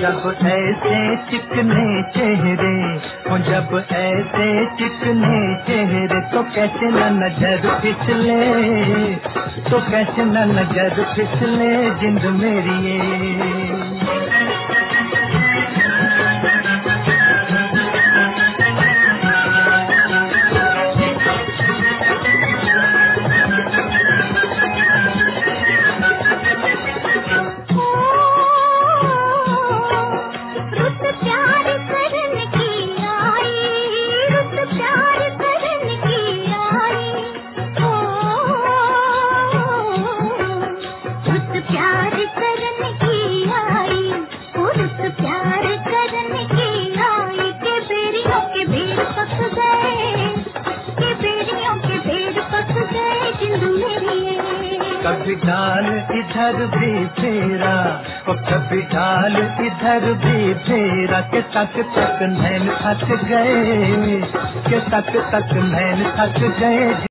जब ऐसे चिकने चेहरे हो, जब ऐसे चिकने चेहरे तो कैसे न नजर फिसले, तो कैसे न नजर फिसले जिंद मेरी ये। कभी ढाल इधर भी फेरा, और कभी ढाल इधर भी फेरा, के तक तक नैन थक गए, के तक तक नैन थक गए।